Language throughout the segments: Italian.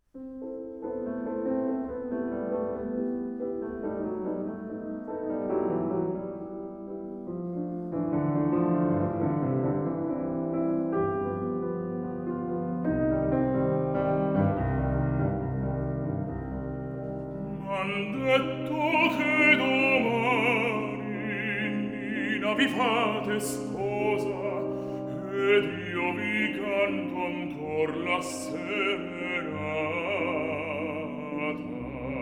M'han detto che domani Nina vi fate sposa ed io vi canto ancor la serenata.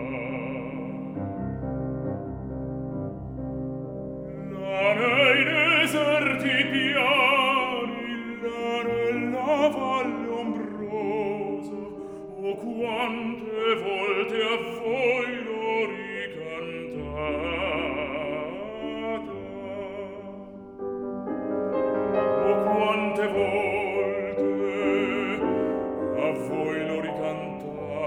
Là nei deserti piani, là nella valle ombrosa, oh quante volte a voi l'ho ricantata. Oh quante volte a voi l'ho ricantata.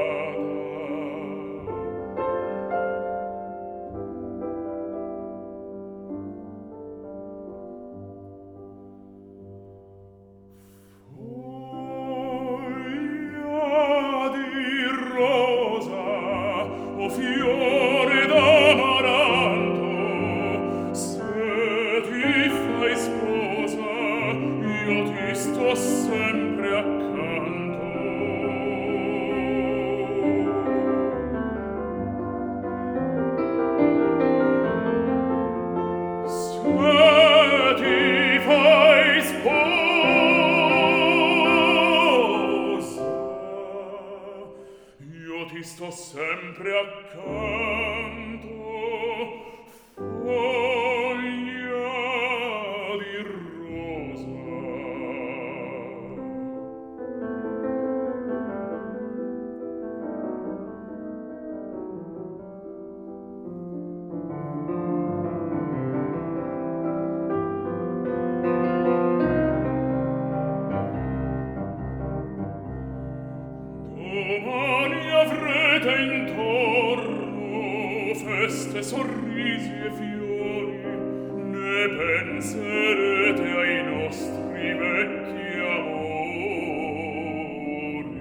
Foglia di rosa, o fiore d'amaranto, se ti fai sposa, io ti sto sempre accanto. Se ti fai sposa, io ti sto sempre accanto. Foglia di rosa. Domani avrete intorno feste, sorrisi e fiori, ne penserete ai nostri vecchi amori.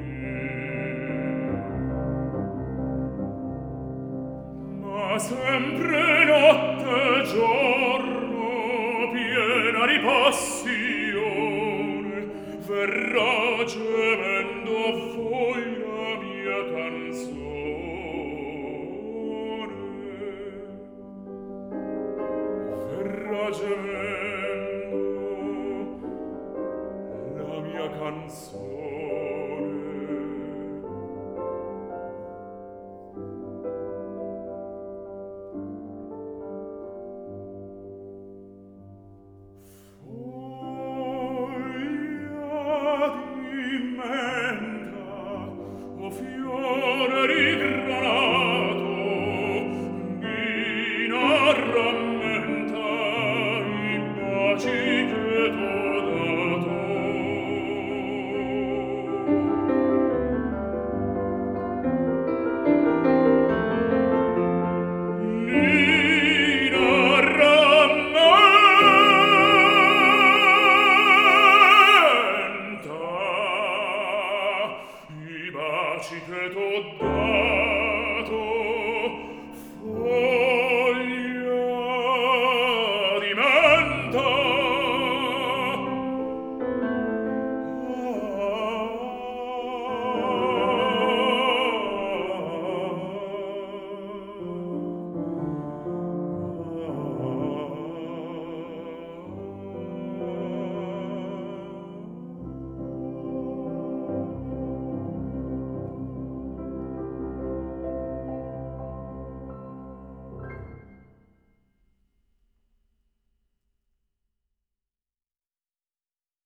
Ma sempre notte e giorno, piena di passione, verrà gemendo a voi la mia canzone. Verrà gemendo la mia canzone. Foglia di menta, o fiore rigranato, Nina rammenta i baci che t'ho dato. Nina rammenta i baci che t'ho dato.